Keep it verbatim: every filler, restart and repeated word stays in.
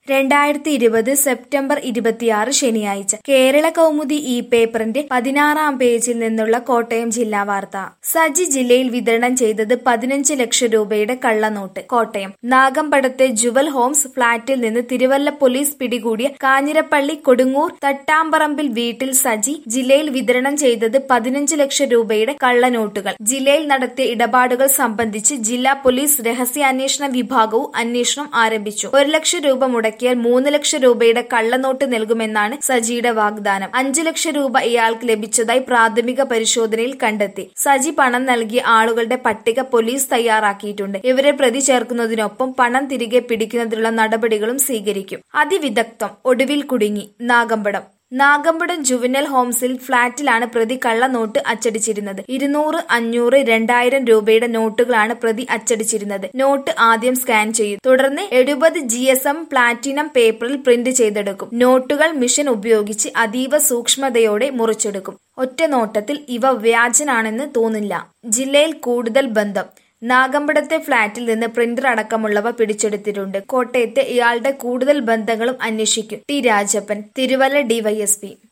രണ്ടായിരത്തി ഇരുപത് സെപ്റ്റംബർ ഇരുപത്തിയാറ് ശനിയാഴ്ച കേരള കൗമുദി ഈ പേപ്പറിന്റെ പതിനാറാം പേജിൽ നിന്നുള്ള കോട്ടയം ജില്ലാ വാർത്ത. സജി ജില്ലയിൽ വിതരണം ചെയ്തത് പതിനഞ്ച് ലക്ഷം രൂപയുടെ കള്ളനോട്ട്. കോട്ടയം നാഗമ്പടത്തെ ജുവൽ ഹോംസ് ഫ്ളാറ്റിൽ നിന്ന് തിരുവല്ല പോലീസ് പിടികൂടിയ കാഞ്ഞിരപ്പള്ളി കൊടുങ്ങൂർ തട്ടാമ്പറമ്പിൽ വീട്ടിൽ സജി ജില്ലയിൽ വിതരണം ചെയ്തത് പതിനഞ്ച് ലക്ഷം രൂപയുടെ കള്ളനോട്ടുകൾ. ജില്ലയിൽ നടത്തിയ ഇടപാടുകൾ സംബന്ധിച്ച് ജില്ലാ പോലീസ് രഹസ്യാന്വേഷണ വിഭാഗവും അന്വേഷണം ആരംഭിച്ചു. ഒരു ലക്ഷം രൂപ മുടക്കി മൂന്ന് ലക്ഷം രൂപയുടെ കള്ളനോട്ട് നൽകുമെന്നാണ് സജിയുടെ വാഗ്ദാനം. അഞ്ചു ലക്ഷം രൂപ ഇയാൾക്ക് ലഭിച്ചതായി പ്രാഥമിക പരിശോധനയിൽ കണ്ടെത്തി. സജി പണം നൽകിയ ആളുകളുടെ പട്ടിക പോലീസ് തയ്യാറാക്കിയിട്ടുണ്ട്. ഇവരെ പ്രതി ചേർക്കുന്നതിനൊപ്പം പണം തിരികെ പിടിക്കുന്നതിനുള്ള നടപടികളും സ്വീകരിക്കും. അതിവിദഗ്ധം ഒടുവിൽ കുടുങ്ങി. നാഗമ്പടം നാഗമ്പടം ജുവനൽ ഹോംസിൽ ഫ്ളാറ്റിലാണ് പ്രതി കള്ളനോട്ട് അച്ചടിച്ചിരുന്നത്. ഇരുന്നൂറ്, അഞ്ഞൂറ്, രണ്ടായിരം രൂപയുടെ നോട്ടുകളാണ് പ്രതി അച്ചടിച്ചിരുന്നത്. നോട്ട് ആദ്യം സ്കാൻ ചെയ്യും. തുടർന്ന് എഴുപത് ജി എസ് എം പ്ലാറ്റിനം പേപ്പറിൽ പ്രിന്റ് ചെയ്തെടുക്കും. നോട്ടുകൾ മിഷൻ ഉപയോഗിച്ച് അതീവ സൂക്ഷ്മതയോടെ മുറിച്ചെടുക്കും. ഒറ്റ നോട്ടത്തിൽ ഇവ വ്യാജനാണെന്ന് തോന്നില്ല. ജില്ലയിൽ കൂടുതൽ ബന്ധം. നാഗമ്പടത്തെ ഫ്ളാറ്റിൽ നിന്ന് പ്രിന്റർ അടക്കമുള്ളവ പിടിച്ചെടുത്തിട്ടുണ്ട്. കോട്ടയത്തെ ഇയാളുടെ കൂടുതൽ ബന്ധങ്ങളും അന്വേഷിക്കും. T Rajappan, Thiruvalla DYSP.